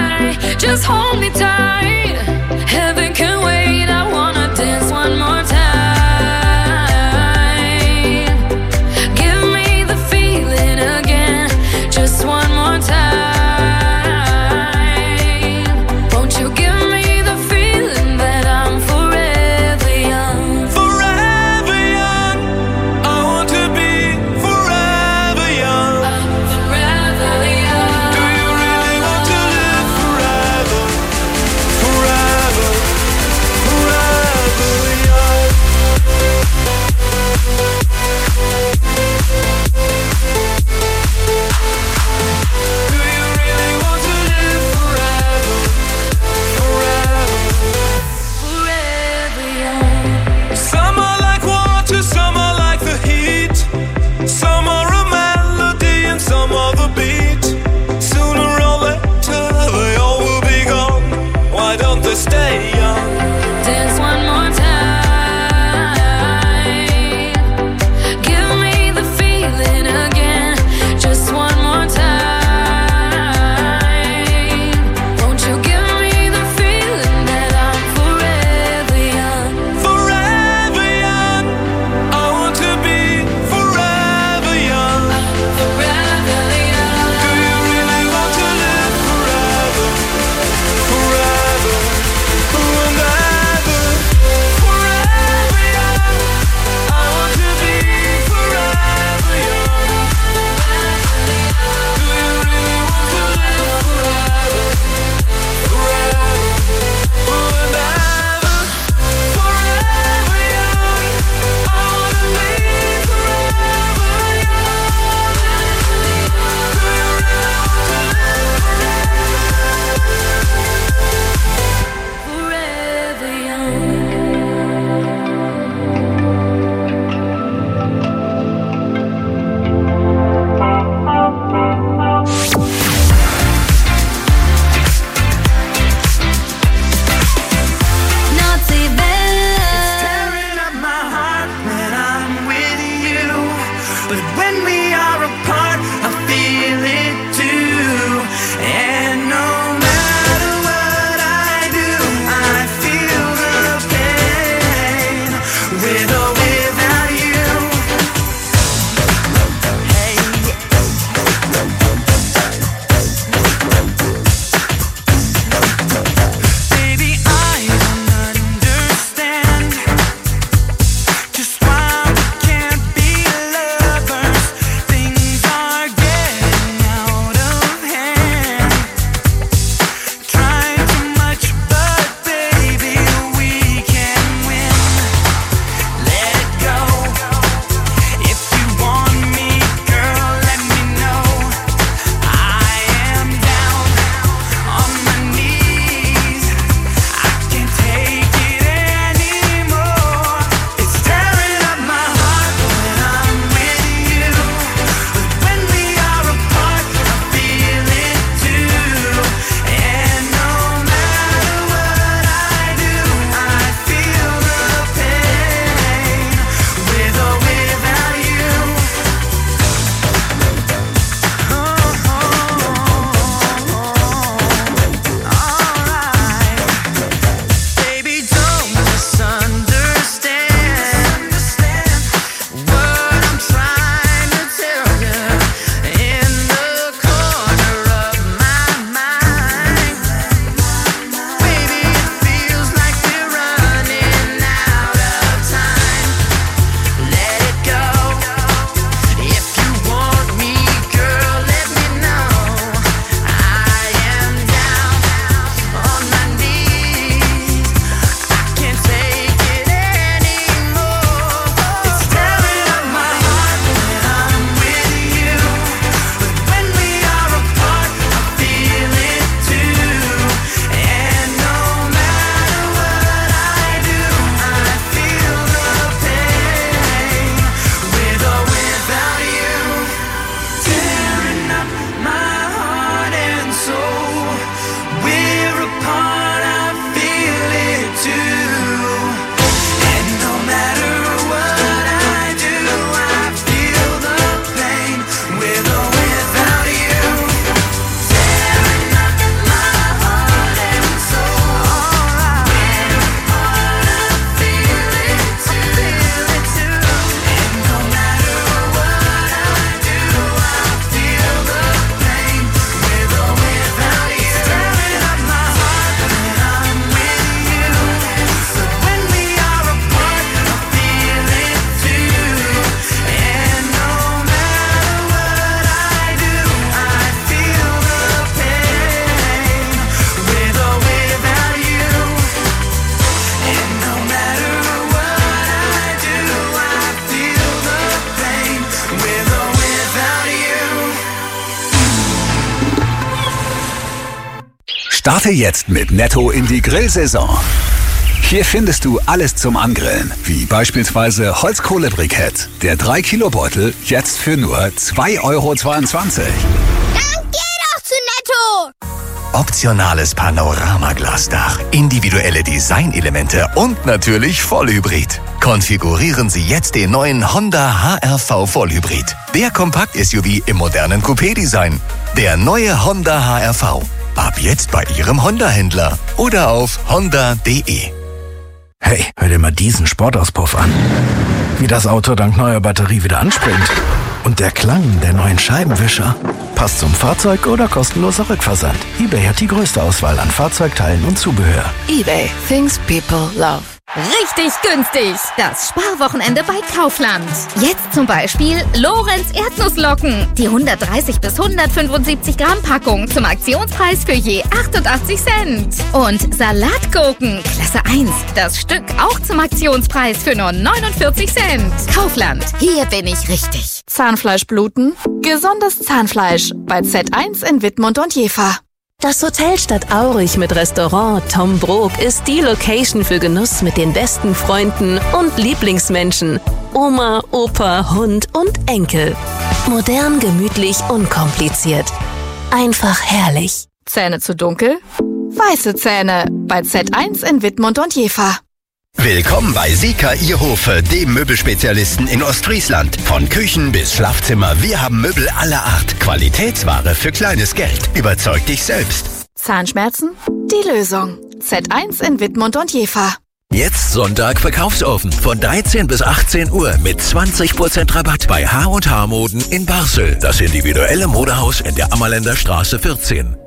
Speaker 1: Starte jetzt mit Netto in die Grillsaison. Hier findest du alles zum Angrillen, wie beispielsweise Holzkohlebrikett. Der drei Kilo Beutel jetzt für nur zwei Euro zweiundzwanzig.
Speaker 6: Dann geh doch zu Netto!
Speaker 8: Optionales Panoramaglasdach, individuelle Designelemente und natürlich Vollhybrid. Konfigurieren Sie jetzt den neuen Honda H R V Vollhybrid. Der Kompakt-S U V im modernen Coupé-Design. Der neue Honda H R V. Ab jetzt bei Ihrem Honda-Händler oder auf honda punkt de.
Speaker 23: Hey, hör dir mal diesen Sportauspuff an. Wie das Auto dank neuer Batterie wieder anspringt. Und der Klang der neuen Scheibenwischer. Passt zum Fahrzeug oder kostenloser Rückversand. eBay hat die größte Auswahl an Fahrzeugteilen und Zubehör.
Speaker 24: eBay. Things people love.
Speaker 25: Richtig günstig. Das Sparwochenende bei Kaufland. Jetzt zum Beispiel Lorenz Erdnusslocken. Die hundertdreißig bis hundertfünfundsiebzig Gramm Packung zum Aktionspreis für je achtundachtzig Cent. Und Salatgurken, Klasse eins. Das Stück auch zum Aktionspreis für nur neunundvierzig Cent. Kaufland. Hier bin ich richtig.
Speaker 24: Zahnfleischbluten? Gesundes Zahnfleisch bei Z eins in Wittmund und Jever.
Speaker 26: Das Hotel Stadt Aurich mit Restaurant Tom Brok ist die Location für Genuss mit den besten Freunden und Lieblingsmenschen. Oma, Opa, Hund und Enkel. Modern, gemütlich, unkompliziert. Einfach herrlich.
Speaker 24: Zähne zu dunkel? Weiße Zähne bei Z eins in Wittmund und Jever.
Speaker 27: Willkommen bei Sika Ierhofe, dem Möbelspezialisten in Ostfriesland. Von Küchen bis Schlafzimmer, wir haben Möbel aller Art. Qualitätsware für kleines Geld. Überzeug dich selbst.
Speaker 24: Zahnschmerzen? Die Lösung. Z eins in Wittmund und Jever.
Speaker 27: Jetzt Sonntag Verkaufsoffen von dreizehn bis achtzehn Uhr mit zwanzig Prozent Rabatt bei H und H Moden in Barsel. Das individuelle Modehaus in der Ammerländer Straße vierzehn.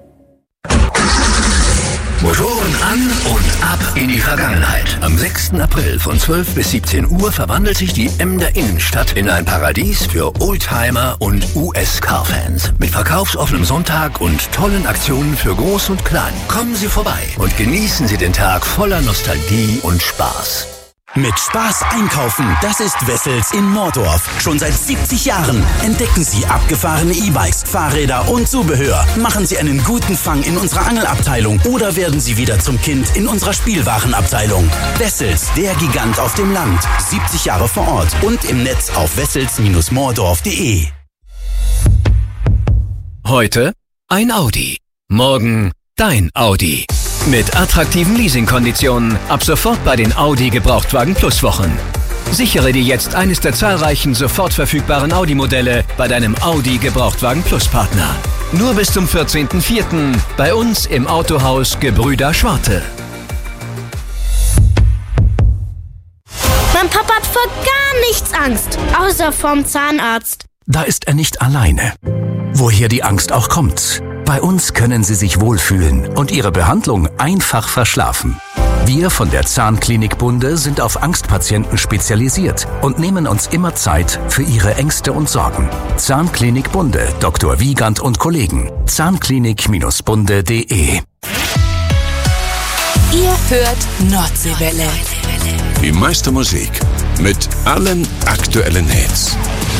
Speaker 17: Motoren an und ab in die Vergangenheit. Am sechsten April von zwölf bis siebzehn Uhr verwandelt sich die Emder Innenstadt in ein Paradies für Oldtimer und U S-Car-Fans. Mit verkaufsoffenem Sonntag und tollen Aktionen für Groß und Klein. Kommen Sie vorbei und genießen Sie den Tag voller Nostalgie und Spaß.
Speaker 28: Mit Spaß einkaufen, das ist Wessels in Mordorf. Schon seit siebzig Jahren entdecken Sie abgefahrene E-Bikes, Fahrräder und Zubehör. Machen Sie einen guten Fang in unserer Angelabteilung oder werden Sie wieder zum Kind in unserer Spielwarenabteilung. Wessels, der Gigant auf dem Land. siebzig Jahre vor Ort und im Netz auf wessels Bindestrich mordorf punkt de.
Speaker 29: Heute ein Audi. Morgen dein Audi. Mit attraktiven Leasingkonditionen ab sofort bei den Audi Gebrauchtwagen Plus Wochen. Sichere dir jetzt eines der zahlreichen sofort verfügbaren Audi-Modelle bei deinem Audi Gebrauchtwagen Plus Partner. Nur bis zum vierzehnten vierten bei uns im Autohaus Gebrüder Schwarte.
Speaker 6: Mein Papa hat vor gar nichts Angst, außer vorm Zahnarzt.
Speaker 23: Da ist er nicht alleine. Woher die Angst auch kommt. Bei uns können Sie sich wohlfühlen und Ihre Behandlung einfach verschlafen. Wir von der Zahnklinik Bunde sind auf Angstpatienten spezialisiert und nehmen uns immer Zeit für Ihre Ängste und Sorgen. Zahnklinik Bunde, Doktor Wiegand und Kollegen. Zahnklinik Bindestrich bunde punkt de.
Speaker 12: Ihr hört Nordseewelle.
Speaker 15: Die meiste Musik mit allen aktuellen Hits.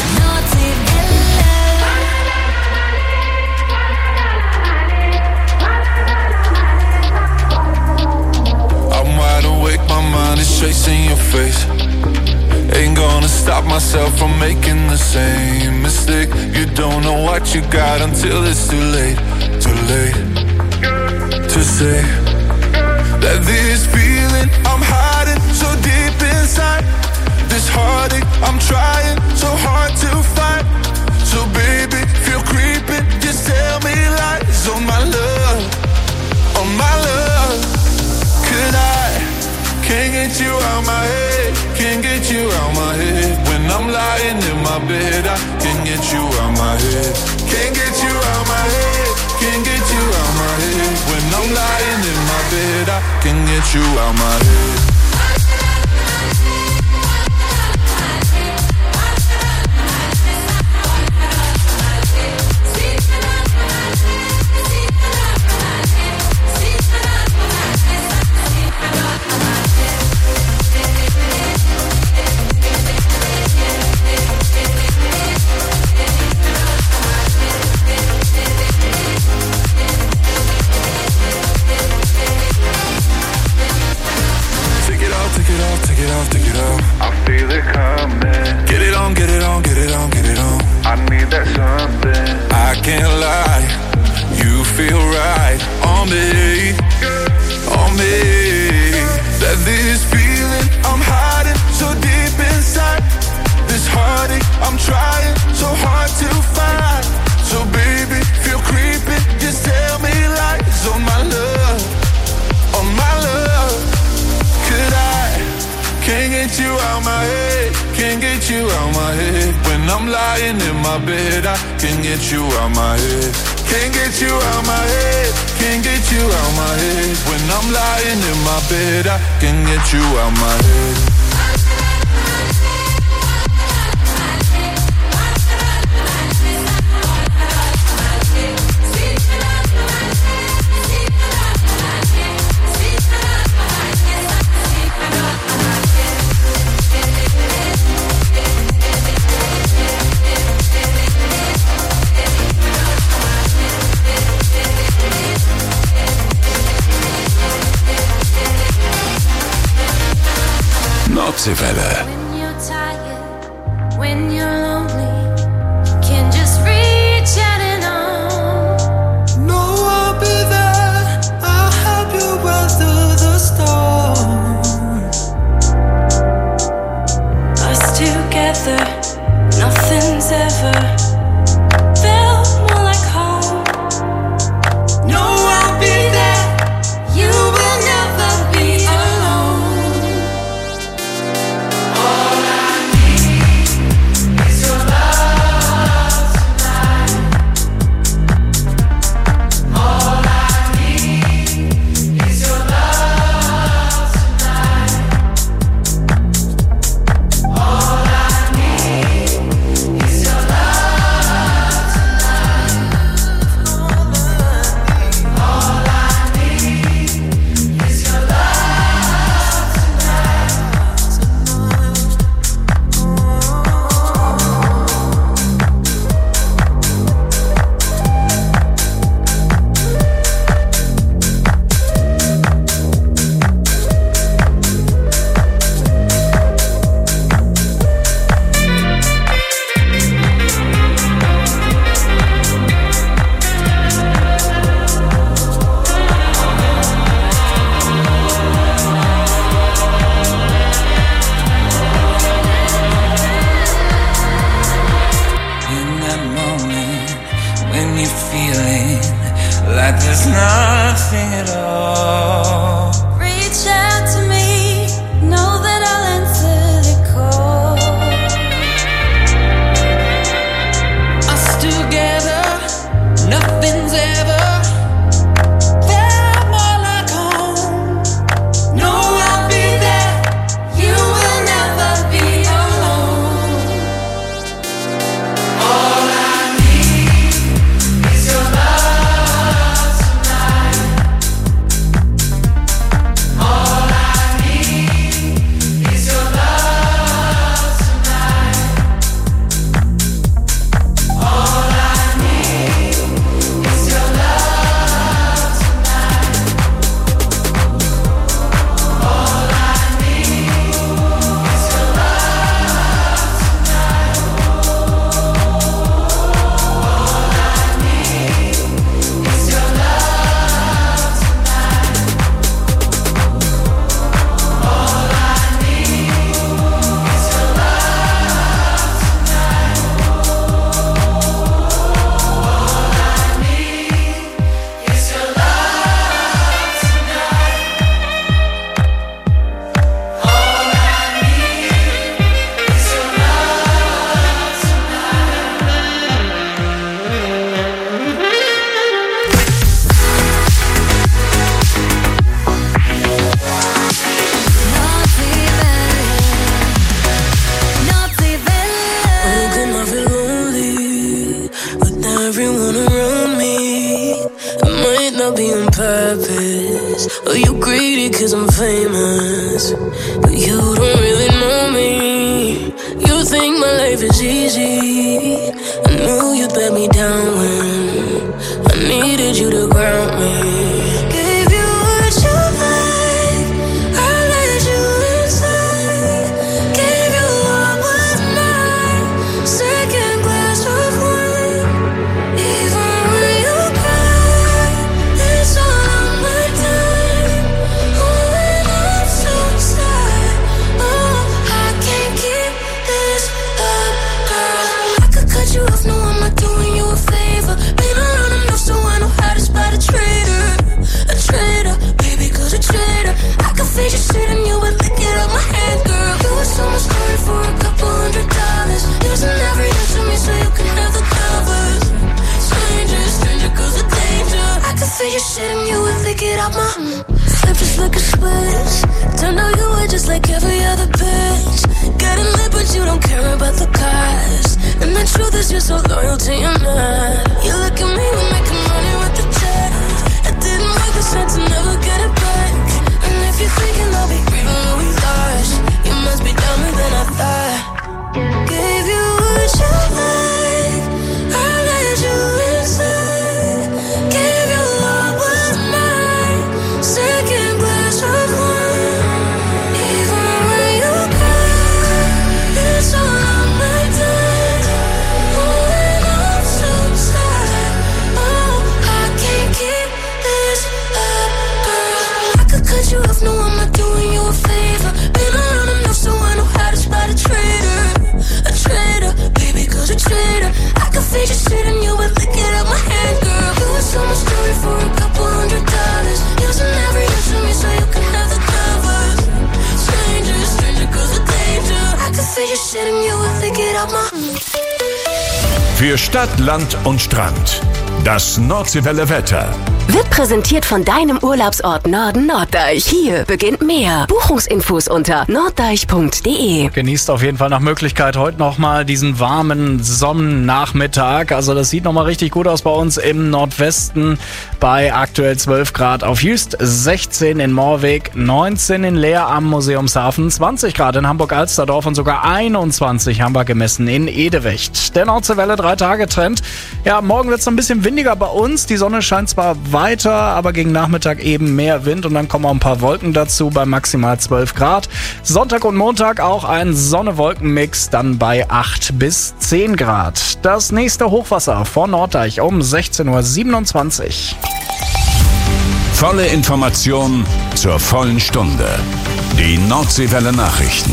Speaker 11: My mind is chasing your face. Ain't gonna stop myself from making the same mistake. You don't know what you got until it's too late. Too late to say that this feeling I'm hiding so deep inside. This heartache I'm trying so hard to find. So baby, feel creeping, just tell me lies on my love, on my love. Could I can't get you out my head, can't get you out my head. When I'm lying in my bed, I can't get you out my head. Can't get you out my head, can't get you out my head. When I'm lying in my bed, I can't get you out my head. can't lie. You feel right on me, on me. That this feeling I'm hiding so deep inside. This heartache I'm trying so hard to find. So baby, feel creepy, just tell me lies on my love, on my love. Could I, can't get you out my head, can't get you out my head. When I'm lying in my bed, I can't get you out my head. Can't get you out my head, can't get you out my head. When I'm lying in my bed, I can't get you out my head.
Speaker 3: Nordseewelle.
Speaker 21: When you're tired, when you're lonely, can just reach out and on.
Speaker 9: No, I'll be there, I'll help you weather the storm.
Speaker 21: Us together, nothing's ever felt more like home. No, I'll be there, you will never be alone. All I need is your love tonight. All I need is your love tonight. All I need is your love tonight. All I need is your love tonight. In that moment when you're feeling like there's nothing at all, reach out to me, know that I'll answer the call. Us together, nothing's ever felt more like home. No, I'll be there, you will never be alone. All I need is your love tonight. All I need is your love tonight. All I need is your love tonight. All I need is your love tonight. All I need is your love tonight. All I need is your love tonight. All I need is your love tonight. All I need is your love When I feel lonely with everyone around me, it might not be on purpose, or you greedy cause I'm famous, but you don't really know me. You think my life is easy, I knew you'd let me down when I needed you to ground me. Gave you what you like, I let you inside. Gave you what was mine, second glass of wine. Even
Speaker 2: fade your shit and you would lick it out my hand, girl. You were so much story for a couple hundred dollars. Using every inch of me so you can have the covers. Stranger, stranger, cause of danger. I could fade your shit and you would lick it out my flip just like a switch. Turned out you were just like every other bitch. Getting lit but you don't care about the cost. And the truth is you're so loyal to your man. You look at me, we're making money with the check. It didn't make the sense to never get it back. And if you're thinking I'll be grieving what we lost, you must be dumber than I thought. Gave you what you like, I let you inside. Gave you all but mine, second glass of wine. Even when you cry, it's all on my time. Holding on so tight, oh, I can't keep this up, girl. I could cut you off, no, I'm not doing you a favor. Been around enough so I know how to spot a traitor. A traitor, baby, cause a traitor. I could fade your shit and you would lick it out my hand, girl. You were so much story for a couple hundred dollars. Using every inch of me so you can have the covers. Stranger, stranger, cause of danger. I could fade your shit and you would lick it out my...
Speaker 3: Für Stadt, Land und Strand. Das Nordseewelle Wetter.
Speaker 26: Wird präsentiert von deinem Urlaubsort Norden Norddeich. Hier beginnt mehr. Buchungsinfos unter norddeich punkt de.
Speaker 5: Genießt auf jeden Fall nach Möglichkeit heute nochmal diesen warmen Sonnennachmittag. Also das sieht nochmal richtig gut aus bei uns im Nordwesten bei aktuell zwölf Grad auf Jüst, sechzehn in Moorweg, neunzehn in Leer am Museumshafen, zwanzig Grad in Hamburg-Alsterdorf und sogar einundzwanzig haben wir gemessen in Edewecht. Der Nordseewelle drei Tage Trend. Ja, morgen wird es ein bisschen windiger bei uns. Die Sonne scheint zwar weiter, aber gegen Nachmittag eben mehr Wind und dann kommen auch ein paar Wolken dazu bei maximal zwölf Grad. Sonntag und Montag auch ein Sonne-Wolken-Mix, dann bei acht bis zehn Grad. Das nächste Hochwasser vor Norddeich um sechzehn Uhr siebenundzwanzig.
Speaker 3: Volle Information zur vollen Stunde. Die Nordseewelle Nachrichten.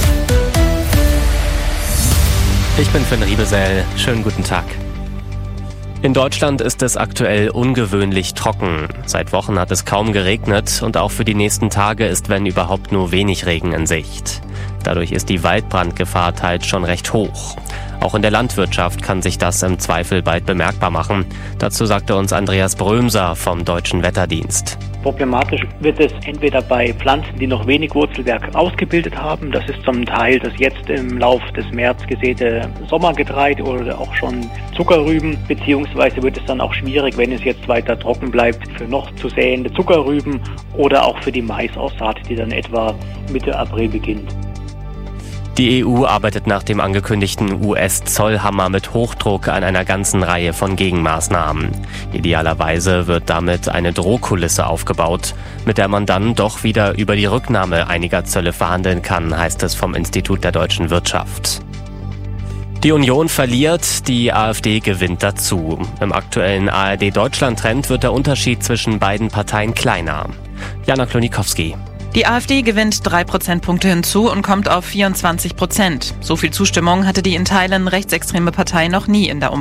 Speaker 7: Ich bin Finn Riebesell. Schönen guten Tag. In Deutschland ist es aktuell ungewöhnlich trocken. Seit Wochen hat es kaum geregnet und auch für die nächsten Tage ist, wenn überhaupt, nur wenig Regen in Sicht. Dadurch ist die Waldbrandgefahr teils schon recht hoch. Auch in der Landwirtschaft kann sich das im Zweifel bald bemerkbar machen. Dazu sagte uns Andreas Brömser vom Deutschen Wetterdienst.
Speaker 10: Problematisch wird es entweder bei Pflanzen, die noch wenig Wurzelwerk ausgebildet haben. Das ist zum Teil das jetzt im Lauf des März gesäte Sommergetreide oder auch schon Zuckerrüben. Beziehungsweise wird es dann auch schwierig, wenn es jetzt weiter trocken bleibt, für noch zu säende Zuckerrüben oder auch für die Maisaussaat, die dann etwa Mitte April beginnt.
Speaker 7: Die E U arbeitet nach dem angekündigten U S-Zollhammer mit Hochdruck an einer ganzen Reihe von Gegenmaßnahmen. Idealerweise wird damit eine Drohkulisse aufgebaut, mit der man dann doch wieder über die Rücknahme einiger Zölle verhandeln kann, heißt es vom Institut der deutschen Wirtschaft. Die Union verliert, die AfD gewinnt dazu. Im aktuellen A R D-Deutschland-Trend wird der Unterschied zwischen beiden Parteien kleiner. Jana Klonikowski.
Speaker 13: Die AfD gewinnt drei Prozentpunkte hinzu und kommt auf vierundzwanzig Prozent. So viel Zustimmung hatte die in Teilen rechtsextreme Partei noch nie in der Umfrage.